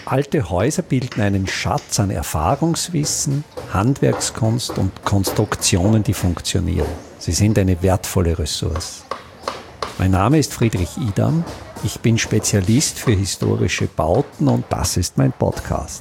Alte Häuser bilden einen Schatz an Erfahrungswissen, Handwerkskunst und Konstruktionen, die funktionieren. Sie sind eine wertvolle Ressource. Mein Name ist Friedrich Idam. Ich bin Spezialist für historische Bauten und das ist mein Podcast.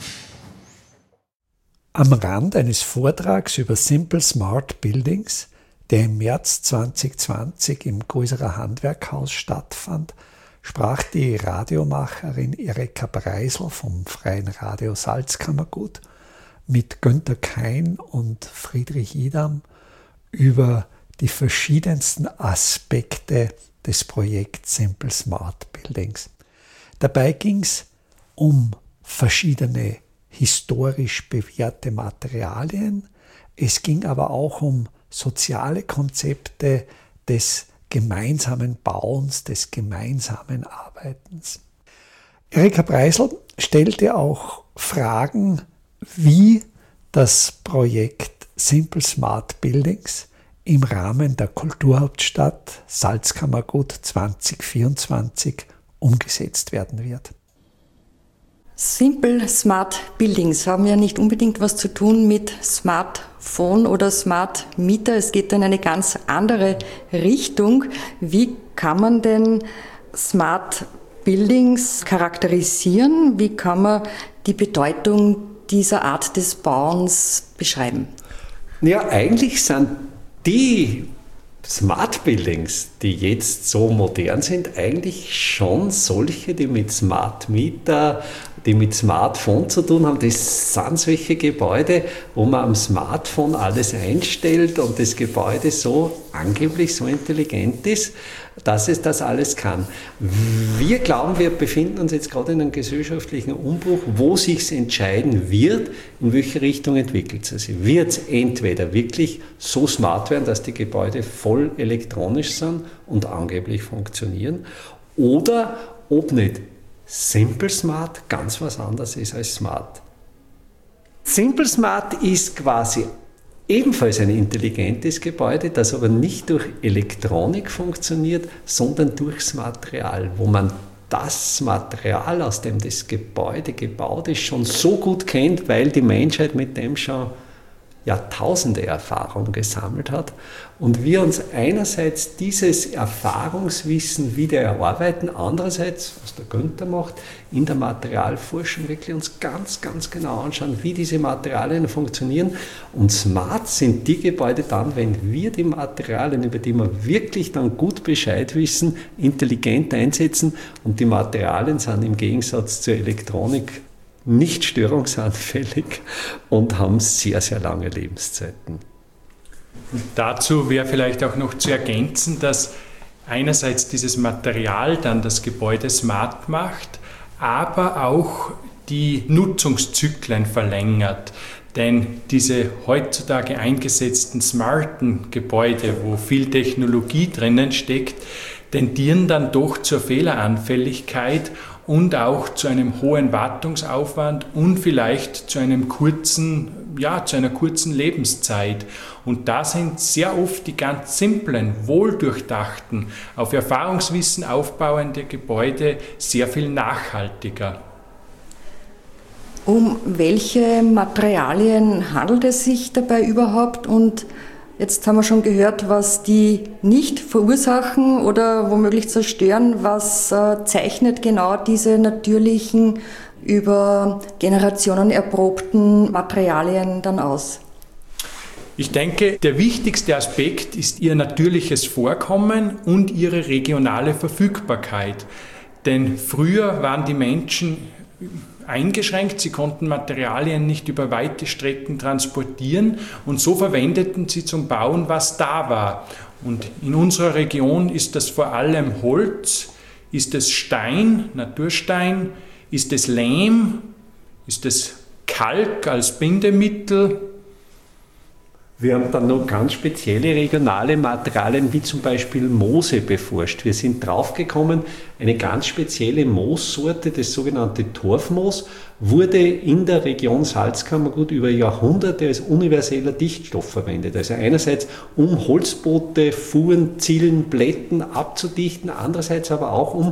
Am Rand eines Vortrags über Simple Smart Buildings, der im März 2020 im Größerer Handwerkhaus stattfand, sprach die Radiomacherin Erika Breisel vom Freien Radio Salzkammergut mit Günther Kein und Friedrich Idam über die verschiedensten Aspekte des Projekts Simple Smart Buildings. Dabei ging es um verschiedene historisch bewährte Materialien. Es ging aber auch um soziale Konzepte des gemeinsamen Bauens, des gemeinsamen Arbeitens. Erika Breisel stellte auch Fragen, wie das Projekt Simple Smart Buildings im Rahmen der Kulturhauptstadt Salzkammergut 2024 umgesetzt werden wird. Simple Smart Buildings haben ja nicht unbedingt was zu tun mit Smartphone oder Smart Meter. Es geht in eine ganz andere Richtung. Wie kann man denn Smart Buildings charakterisieren? Wie kann man die Bedeutung dieser Art des Bauens beschreiben? Ja, eigentlich sind die Smart Buildings, die jetzt so modern sind, eigentlich schon solche, die mit Smart Meter, die mit Smartphone zu tun haben. Das sind solche Gebäude, wo man am Smartphone alles einstellt und das Gebäude so angeblich so intelligent ist, dass es das alles kann. Wir glauben, wir befinden uns jetzt gerade in einem gesellschaftlichen Umbruch, wo sich's entscheiden wird, in welche Richtung entwickelt es sich. Wird es entweder wirklich so smart werden, dass die Gebäude voll elektronisch sind und angeblich funktionieren, oder ob nicht Simple Smart ganz was anderes ist als Smart. Simple Smart ist quasi ebenfalls ein intelligentes Gebäude, das aber nicht durch Elektronik funktioniert, sondern durchs Material, wo man das Material, aus dem das Gebäude gebaut ist, schon so gut kennt, weil die Menschheit mit dem schon Jahrtausende Erfahrung gesammelt hat und wir uns einerseits dieses Erfahrungswissen wieder erarbeiten, andererseits, was der Günther macht, in der Materialforschung wirklich uns ganz, ganz genau anschauen, wie diese Materialien funktionieren. Und smart sind die Gebäude dann, wenn wir die Materialien, über die wir wirklich dann gut Bescheid wissen, intelligent einsetzen, und die Materialien sind im Gegensatz zur Elektronik nicht störungsanfällig und haben sehr, sehr lange Lebenszeiten. Und dazu wäre vielleicht auch noch zu ergänzen, dass einerseits dieses Material dann das Gebäude smart macht, aber auch die Nutzungszyklen verlängert. Denn diese heutzutage eingesetzten smarten Gebäude, wo viel Technologie drinnen steckt, tendieren dann doch zur Fehleranfälligkeit und auch zu einem hohen Wartungsaufwand und vielleicht zu einer kurzen Lebenszeit. Und da sind sehr oft die ganz simplen, wohldurchdachten, auf Erfahrungswissen aufbauende Gebäude sehr viel nachhaltiger. Um welche Materialien handelt es sich dabei überhaupt? Und jetzt haben wir schon gehört, was die nicht verursachen oder womöglich zerstören. Was zeichnet genau diese natürlichen, über Generationen erprobten Materialien dann aus? Ich denke, der wichtigste Aspekt ist ihr natürliches Vorkommen und ihre regionale Verfügbarkeit. Denn früher waren die Menschen eingeschränkt, sie konnten Materialien nicht über weite Strecken transportieren und so verwendeten sie zum Bauen, was da war. Und in unserer Region ist das vor allem Holz, ist es Stein, Naturstein, ist es Lehm, ist es Kalk als Bindemittel. Wir haben dann noch ganz spezielle regionale Materialien, wie zum Beispiel Moose, beforscht. Wir sind draufgekommen, eine ganz spezielle Moossorte, das sogenannte Torfmoos, wurde in der Region Salzkammergut über Jahrhunderte als universeller Dichtstoff verwendet. Also einerseits, um Holzboote, Fuhren, Zillen, Plätten abzudichten, andererseits aber auch, um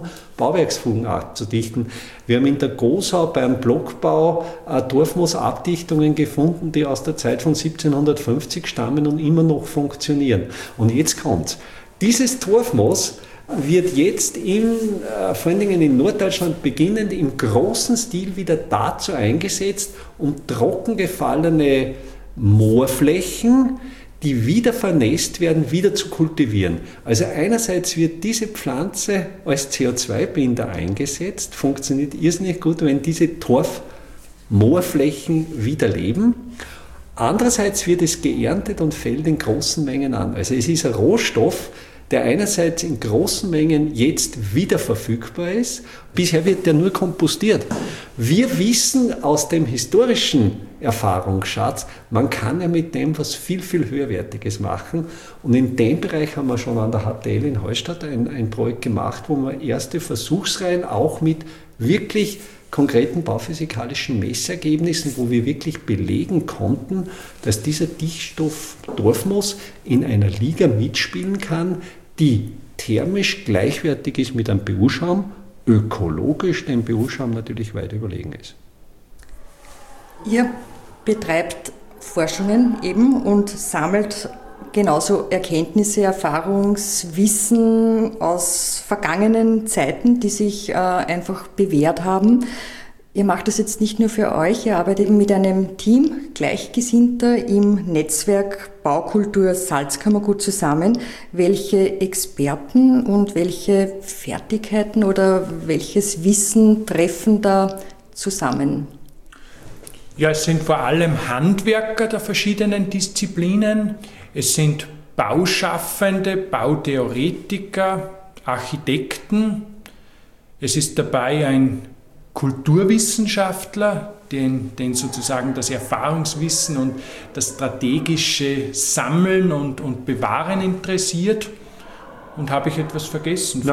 Bauwerksfugen abzudichten. Wir haben in der Gosau beim Blockbau Torfmoosabdichtungen gefunden, die aus der Zeit von 1750 stammen und immer noch funktionieren. Und jetzt kommt's. Dieses Torfmoos wird jetzt vor allen Dingen in Norddeutschland beginnend im großen Stil wieder dazu eingesetzt, um trockengefallene Moorflächen, die wieder vernässt werden, wieder zu kultivieren. Also einerseits wird diese Pflanze als CO2-Binder eingesetzt, funktioniert irrsinnig gut, wenn diese Torfmoorflächen wieder leben. Andererseits wird es geerntet und fällt in großen Mengen an. Also es ist ein Rohstoff, der einerseits in großen Mengen jetzt wieder verfügbar ist. Bisher wird der nur kompostiert. Wir wissen aus dem historischen Erfahrungsschatz, man kann ja mit dem was viel, viel Höherwertiges machen. Und in dem Bereich haben wir schon an der HTL in Heustatt ein Projekt gemacht, wo wir erste Versuchsreihen auch mit wirklich konkreten bauphysikalischen Messergebnissen, wo wir wirklich belegen konnten, dass dieser Dichtstoff Torfmoos in einer Liga mitspielen kann, die thermisch gleichwertig ist mit einem BU-Schaum, ökologisch dem BU-Schaum natürlich weit überlegen ist. Ihr betreibt Forschungen eben und sammelt genauso Erkenntnisse, Erfahrungswissen aus vergangenen Zeiten, die sich einfach bewährt haben. Ihr macht das jetzt nicht nur für euch, ihr arbeitet mit einem Team Gleichgesinnter im Netzwerk Baukultur Salzkammergut zusammen. Welche Experten und welche Fertigkeiten oder welches Wissen treffen da zusammen? Ja, es sind vor allem Handwerker der verschiedenen Disziplinen. Es sind Bauschaffende, Bautheoretiker, Architekten. Es ist dabei ein Kulturwissenschaftler, den sozusagen das Erfahrungswissen und das strategische Sammeln und Bewahren interessiert. Und habe ich etwas vergessen?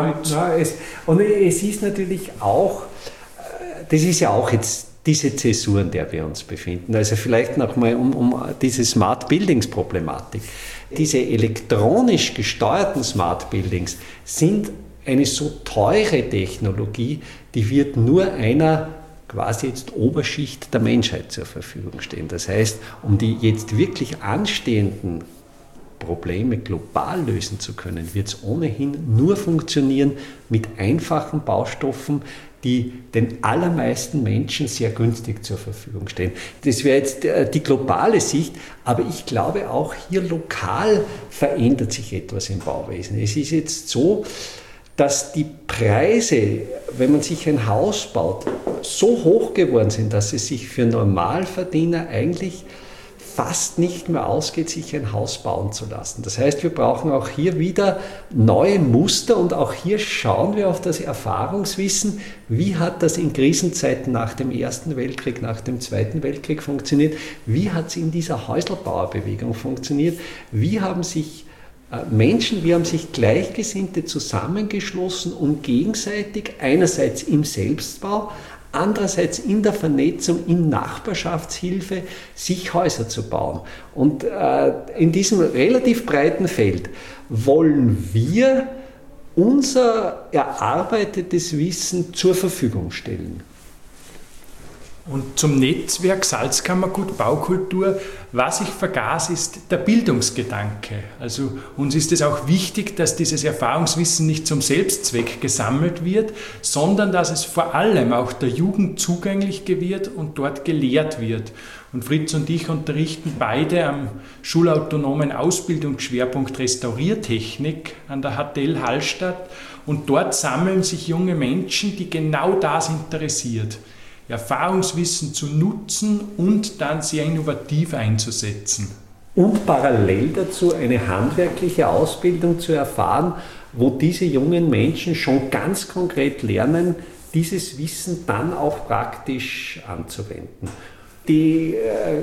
Es ist natürlich auch, das ist ja auch jetzt diese Zäsur, in der wir uns befinden. Also vielleicht nochmal um diese Smart Buildings Problematik. Diese elektronisch gesteuerten Smart Buildings sind eine so teure Technologie, die wird nur einer quasi jetzt Oberschicht der Menschheit zur Verfügung stehen. Das heißt, um die jetzt wirklich anstehenden Probleme global lösen zu können, wird es ohnehin nur funktionieren mit einfachen Baustoffen, die den allermeisten Menschen sehr günstig zur Verfügung stehen. Das wäre jetzt die globale Sicht, aber ich glaube auch hier lokal verändert sich etwas im Bauwesen. Es ist jetzt so, dass die Preise, wenn man sich ein Haus baut, so hoch geworden sind, dass es sich für Normalverdiener eigentlich fast nicht mehr ausgeht, sich ein Haus bauen zu lassen. Das heißt, wir brauchen auch hier wieder neue Muster und auch hier schauen wir auf das Erfahrungswissen, wie hat das in Krisenzeiten nach dem Ersten Weltkrieg, nach dem Zweiten Weltkrieg funktioniert, wie hat es in dieser Häuslbauerbewegung funktioniert, wie haben sich Gleichgesinnte zusammengeschlossen, um gegenseitig einerseits im Selbstbau, andererseits in der Vernetzung, in Nachbarschaftshilfe sich Häuser zu bauen. Und in diesem relativ breiten Feld wollen wir unser erarbeitetes Wissen zur Verfügung stellen. Und zum Netzwerk Salzkammergut Baukultur, was ich vergaß, ist der Bildungsgedanke. Also uns ist es auch wichtig, dass dieses Erfahrungswissen nicht zum Selbstzweck gesammelt wird, sondern dass es vor allem auch der Jugend zugänglich wird und dort gelehrt wird. Und Fritz und ich unterrichten beide am schulautonomen Ausbildungsschwerpunkt Restauriertechnik an der HTL Hallstatt. Und dort sammeln sich junge Menschen, die genau das interessiert. Erfahrungswissen zu nutzen und dann sehr innovativ einzusetzen. Und parallel dazu eine handwerkliche Ausbildung zu erfahren, wo diese jungen Menschen schon ganz konkret lernen, dieses Wissen dann auch praktisch anzuwenden. Die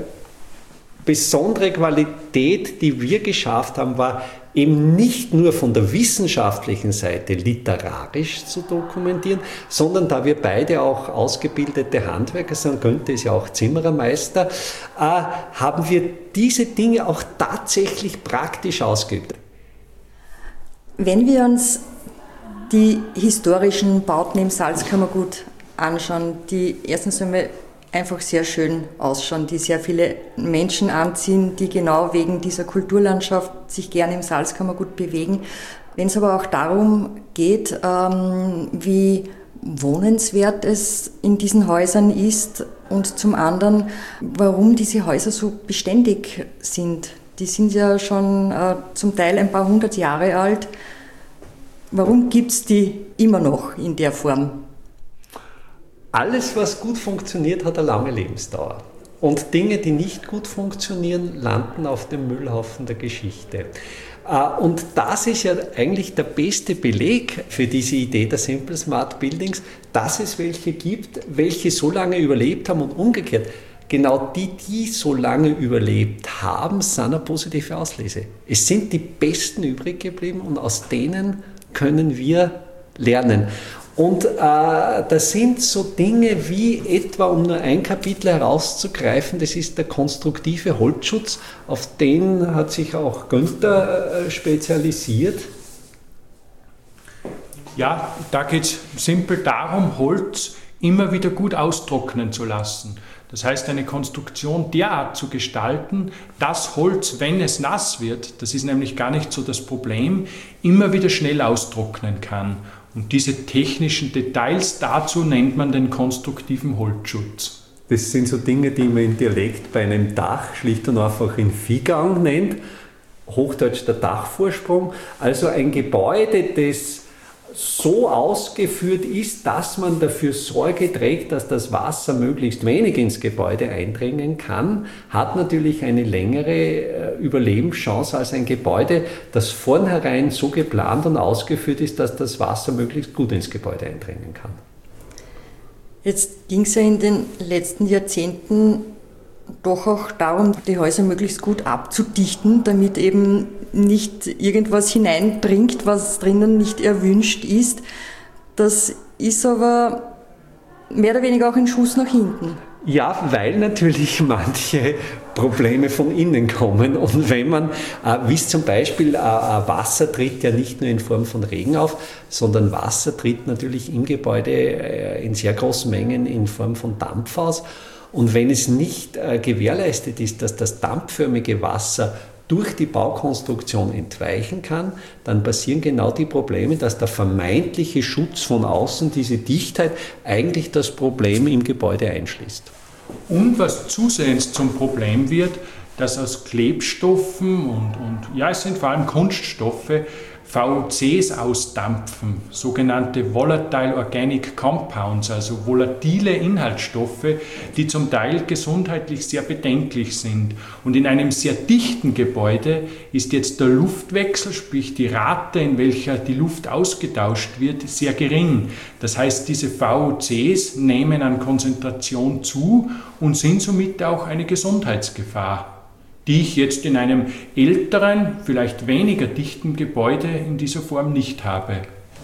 besondere Qualität, die wir geschafft haben, war eben nicht nur von der wissenschaftlichen Seite literarisch zu dokumentieren, sondern da wir beide auch ausgebildete Handwerker sind, Günther ist ja auch Zimmerermeister, haben wir diese Dinge auch tatsächlich praktisch ausgeübt. Wenn wir uns die historischen Bauten im Salzkammergut anschauen, die erstens einmal einfach sehr schön ausschauen, die sehr viele Menschen anziehen, die genau wegen dieser Kulturlandschaft sich gerne im Salzkammergut bewegen. Wenn es aber auch darum geht, wie wohnenswert es in diesen Häusern ist und zum anderen, warum diese Häuser so beständig sind. Die sind ja schon zum Teil ein paar hundert Jahre alt. Warum gibt es die immer noch in der Form? Alles, was gut funktioniert, hat eine lange Lebensdauer. Und Dinge, die nicht gut funktionieren, landen auf dem Müllhaufen der Geschichte. Und das ist ja eigentlich der beste Beleg für diese Idee der Simple Smart Buildings, dass es welche gibt, welche so lange überlebt haben und umgekehrt. Genau die so lange überlebt haben, sind eine positive Auslese. Es sind die Besten übrig geblieben und aus denen können wir lernen. Und das sind so Dinge wie etwa, um nur ein Kapitel herauszugreifen, das ist der konstruktive Holzschutz, auf den hat sich auch Günther spezialisiert. Ja, da geht es simpel darum, Holz immer wieder gut austrocknen zu lassen. Das heißt, eine Konstruktion derart zu gestalten, dass Holz, wenn es nass wird, das ist nämlich gar nicht so das Problem, immer wieder schnell austrocknen kann. Und diese technischen Details dazu nennt man den konstruktiven Holzschutz. Das sind so Dinge, die man im Dialekt bei einem Dach schlicht und einfach in Viehgang nennt. Hochdeutsch der Dachvorsprung. Also ein Gebäude, das so ausgeführt ist, dass man dafür Sorge trägt, dass das Wasser möglichst wenig ins Gebäude eindringen kann, hat natürlich eine längere Überlebenschance als ein Gebäude, das vornherein so geplant und ausgeführt ist, dass das Wasser möglichst gut ins Gebäude eindringen kann. Jetzt ging es ja in den letzten Jahrzehnten doch auch darum, die Häuser möglichst gut abzudichten, damit eben nicht irgendwas hineindringt, was drinnen nicht erwünscht ist. Das ist aber mehr oder weniger auch ein Schuss nach hinten. Ja, weil natürlich manche Probleme von innen kommen. Und wenn man, wie es zum Beispiel Wasser tritt ja nicht nur in Form von Regen auf, sondern Wasser tritt natürlich im Gebäude in sehr großen Mengen in Form von Dampf aus. Und wenn es nicht gewährleistet ist, dass das dampfförmige Wasser durch die Baukonstruktion entweichen kann, dann passieren genau die Probleme, dass der vermeintliche Schutz von außen, diese Dichtheit, eigentlich das Problem im Gebäude einschließt. Und was zusehends zum Problem wird, dass aus Klebstoffen und ja, es sind vor allem Kunststoffe, VOCs ausdampfen, sogenannte Volatile Organic Compounds, also volatile Inhaltsstoffe, die zum Teil gesundheitlich sehr bedenklich sind. Und in einem sehr dichten Gebäude ist jetzt der Luftwechsel, sprich die Rate, in welcher die Luft ausgetauscht wird, sehr gering. Das heißt, diese VOCs nehmen an Konzentration zu und sind somit auch eine Gesundheitsgefahr, die ich jetzt in einem älteren, vielleicht weniger dichten Gebäude in dieser Form nicht habe.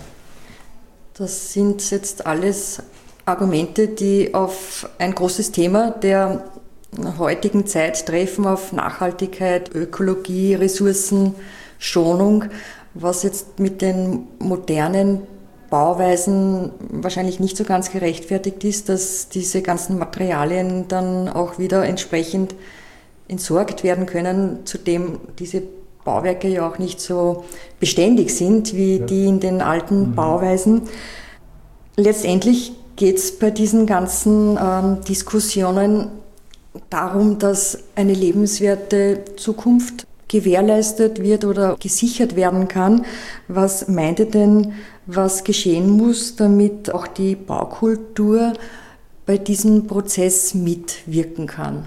Das sind jetzt alles Argumente, die auf ein großes Thema der heutigen Zeit treffen, auf Nachhaltigkeit, Ökologie, Ressourcenschonung, was jetzt mit den modernen Bauweisen wahrscheinlich nicht so ganz gerechtfertigt ist, dass diese ganzen Materialien dann auch wieder entsprechend entsorgt werden können, zudem diese Bauwerke ja auch nicht so beständig sind wie die in den alten Bauweisen. Letztendlich geht es bei diesen ganzen Diskussionen darum, dass eine lebenswerte Zukunft gewährleistet wird oder gesichert werden kann. Was meint ihr denn, was geschehen muss, damit auch die Baukultur bei diesem Prozess mitwirken kann?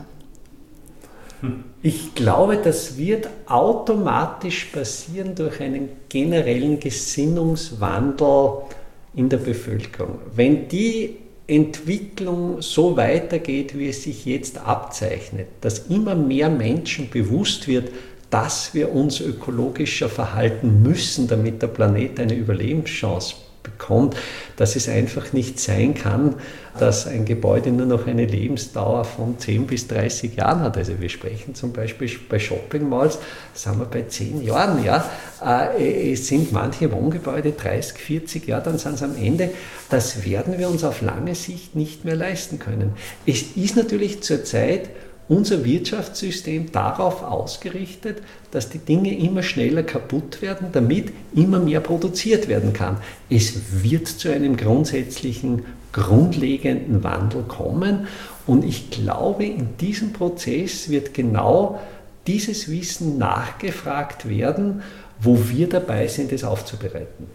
Ich glaube, das wird automatisch passieren durch einen generellen Gesinnungswandel in der Bevölkerung. Wenn die Entwicklung so weitergeht, wie es sich jetzt abzeichnet, dass immer mehr Menschen bewusst wird, dass wir uns ökologischer verhalten müssen, damit der Planet eine Überlebenschance bekommt, dass es einfach nicht sein kann, dass ein Gebäude nur noch eine Lebensdauer von 10 bis 30 Jahren hat. Also wir sprechen zum Beispiel bei Shopping Malls, sind wir bei 10 Jahren. Ja? Es sind manche Wohngebäude 30, 40 Jahre, dann sind sie am Ende. Das werden wir uns auf lange Sicht nicht mehr leisten können. Es ist natürlich zurzeit unser Wirtschaftssystem darauf ausgerichtet, dass die Dinge immer schneller kaputt werden, damit immer mehr produziert werden kann. Es wird zu einem grundsätzlichen, grundlegenden Wandel kommen und ich glaube, in diesem Prozess wird genau dieses Wissen nachgefragt werden, wo wir dabei sind, es aufzubereiten.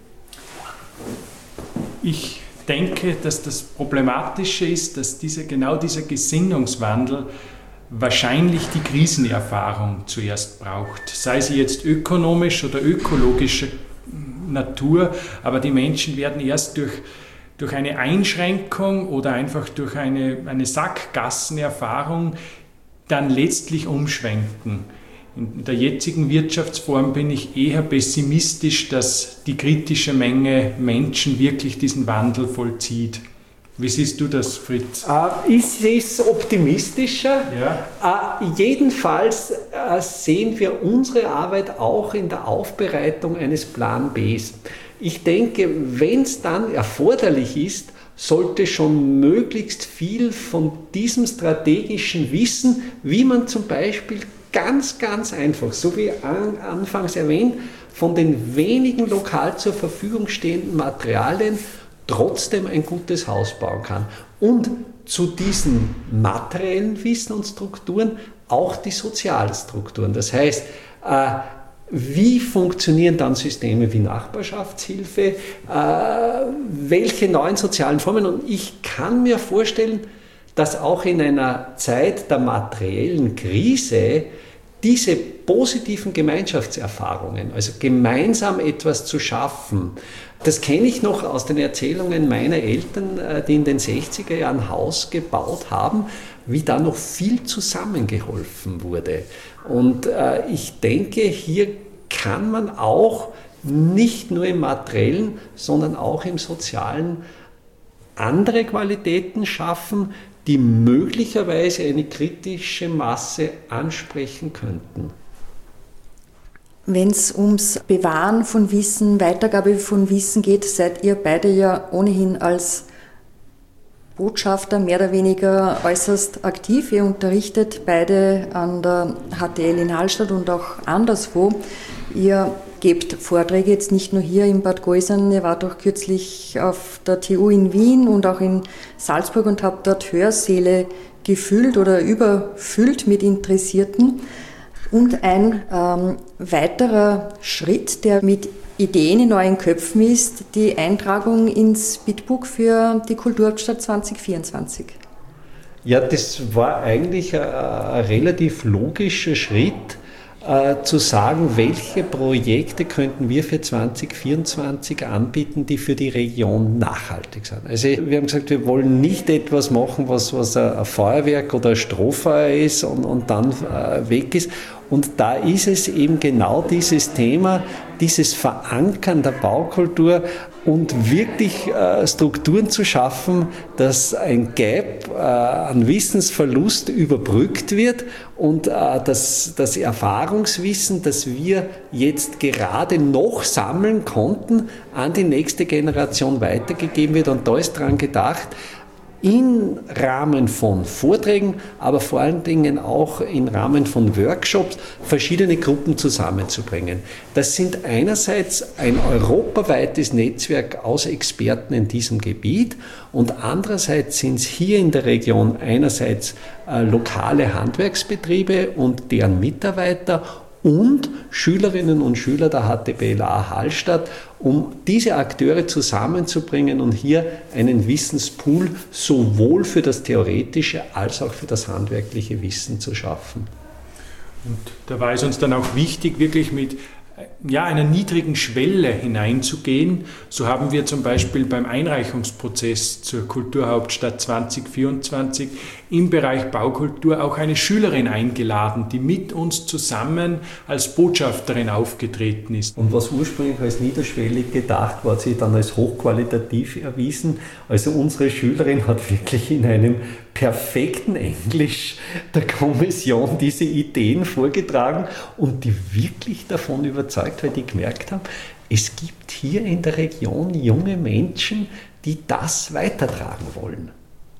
Ich denke, dass das Problematische ist, dass dieser Gesinnungswandel wahrscheinlich die Krisenerfahrung zuerst braucht, sei sie jetzt ökonomisch oder ökologischer Natur, aber die Menschen werden erst durch eine Einschränkung oder einfach durch eine Sackgassenerfahrung dann letztlich umschwenken. In der jetzigen Wirtschaftsform bin ich eher pessimistisch, dass die kritische Menge Menschen wirklich diesen Wandel vollzieht. Wie siehst du das, Fritz? Ich sehe es optimistischer. Ja. Jedenfalls sehen wir unsere Arbeit auch in der Aufbereitung eines Plan Bs. Ich denke, wenn es dann erforderlich ist, sollte schon möglichst viel von diesem strategischen Wissen, wie man zum Beispiel ganz, ganz einfach, so wie anfangs erwähnt, von den wenigen lokal zur Verfügung stehenden Materialien trotzdem ein gutes Haus bauen kann. Und zu diesen materiellen Wissen und Strukturen auch die Sozialstrukturen. Das heißt, wie funktionieren dann Systeme wie Nachbarschaftshilfe, welche neuen sozialen Formen? Und ich kann mir vorstellen, dass auch in einer Zeit der materiellen Krise diese positiven Gemeinschaftserfahrungen, also gemeinsam etwas zu schaffen, das kenne ich noch aus den Erzählungen meiner Eltern, die in den 60er Jahren ein Haus gebaut haben, wie da noch viel zusammengeholfen wurde. Und ich denke, hier kann man auch nicht nur im Materiellen, sondern auch im Sozialen andere Qualitäten schaffen, die möglicherweise eine kritische Masse ansprechen könnten. Wenn es ums Bewahren von Wissen, Weitergabe von Wissen geht, seid ihr beide ja ohnehin als Botschafter mehr oder weniger äußerst aktiv. Ihr unterrichtet beide an der HTL in Hallstatt und auch anderswo. Ihr gebt Vorträge jetzt nicht nur hier in Bad Gäusern, ihr wart auch kürzlich auf der TU in Wien und auch in Salzburg und habt dort Hörsäle gefüllt oder überfüllt mit Interessierten. Und ein weiterer Schritt, der mit Ideen in euren Köpfen ist, die Eintragung ins Bitbook für die Kulturhauptstadt 2024. Ja, das war eigentlich ein relativ logischer Schritt, zu sagen, welche Projekte könnten wir für 2024 anbieten, die für die Region nachhaltig sind. Also wir haben gesagt, wir wollen nicht etwas machen, was ein Feuerwerk oder ein Strohfeuer ist und dann weg ist. Und da ist es eben genau dieses Thema, dieses Verankern der Baukultur und wirklich Strukturen zu schaffen, dass ein Gap an Wissensverlust überbrückt wird und das Erfahrungswissen, das wir jetzt gerade noch sammeln konnten, an die nächste Generation weitergegeben wird. Und da ist dran gedacht, im Rahmen von Vorträgen, aber vor allen Dingen auch im Rahmen von Workshops verschiedene Gruppen zusammenzubringen. Das sind einerseits ein europaweites Netzwerk aus Experten in diesem Gebiet und andererseits sind es hier in der Region einerseits lokale Handwerksbetriebe und deren Mitarbeiter und Schülerinnen und Schüler der HTBLA Hallstatt, um diese Akteure zusammenzubringen und hier einen Wissenspool sowohl für das theoretische als auch für das handwerkliche Wissen zu schaffen. Und da war es uns dann auch wichtig, wirklich mit einer niedrigen Schwelle hineinzugehen. So haben wir zum Beispiel beim Einreichungsprozess zur Kulturhauptstadt 2024 im Bereich Baukultur auch eine Schülerin eingeladen, die mit uns zusammen als Botschafterin aufgetreten ist. Und was ursprünglich als niederschwellig gedacht war, hat sich dann als hochqualitativ erwiesen. Also unsere Schülerin hat wirklich in einem perfekten Englisch der Kommission diese Ideen vorgetragen und die wirklich davon überzeugt, weil die gemerkt haben, es gibt hier in der Region junge Menschen, die das weitertragen wollen.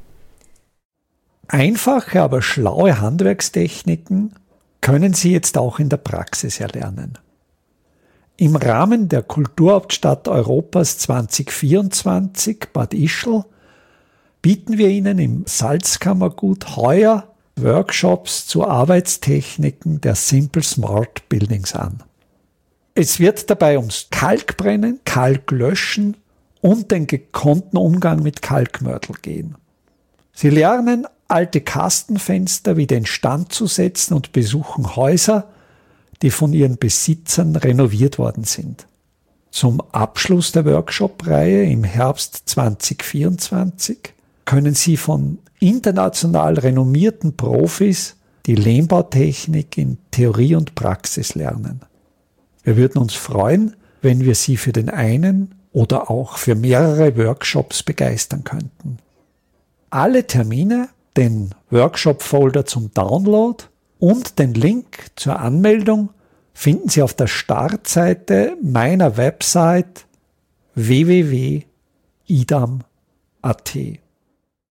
Einfache, aber schlaue Handwerkstechniken können Sie jetzt auch in der Praxis erlernen. Im Rahmen der Kulturhauptstadt Europas 2024 Bad Ischl bieten wir Ihnen im Salzkammergut heuer Workshops zu Arbeitstechniken der Simple Smart Buildings an. Es wird dabei ums Kalkbrennen, Kalklöschen und den gekonnten Umgang mit Kalkmörtel gehen. Sie lernen, alte Kastenfenster wieder instand zu setzen und besuchen Häuser, die von ihren Besitzern renoviert worden sind. Zum Abschluss der Workshop-Reihe im Herbst 2024 können Sie von international renommierten Profis die Lehmbautechnik in Theorie und Praxis lernen. Wir würden uns freuen, wenn wir Sie für den einen oder auch für mehrere Workshops begeistern könnten. Alle Termine, den Workshop-Folder zum Download und den Link zur Anmeldung finden Sie auf der Startseite meiner Website www.idam.at.